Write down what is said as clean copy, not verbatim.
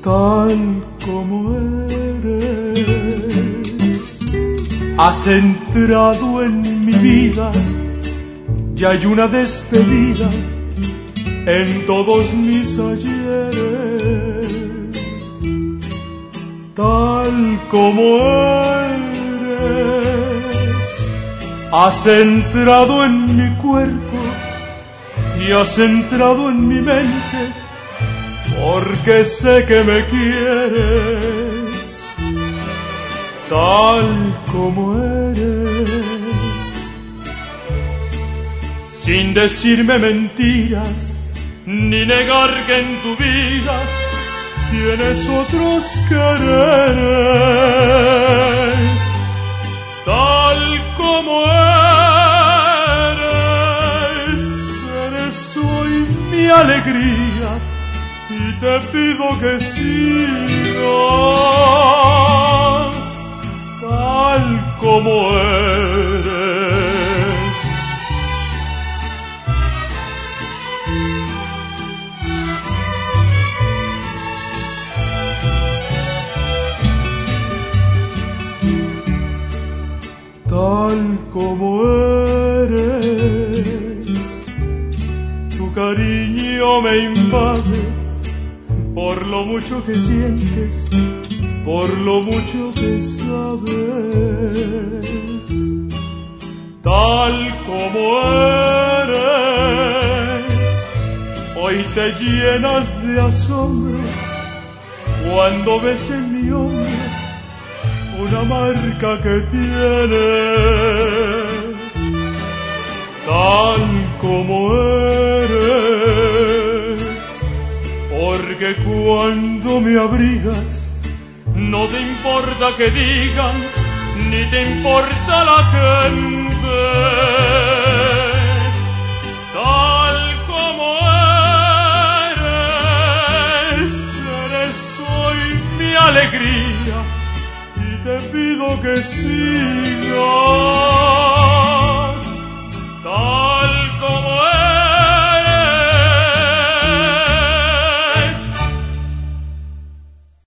tal como eres. Has entrado en mi vida y hay una despedida en todos mis ayeres. Tal como eres, has entrado en mi cuerpo y has entrado en mi mente, porque sé que me quieres. Tal como eres, sin decirme mentiras ni negar que en tu vida tienes otros quereres. Tal como eres hoy mi alegría y te pido que sigas tal como eres. Tal como eres, tu cariño me invade por lo mucho que sientes, por lo mucho que sabes. Tal como eres, hoy te llenas de asombro cuando ves en mi hombro una marca que tienes. Tal como eres, porque cuando me abrigas no te importa que digan, ni te importa la gente. Tal como eres hoy mi alegría y te pido que sigas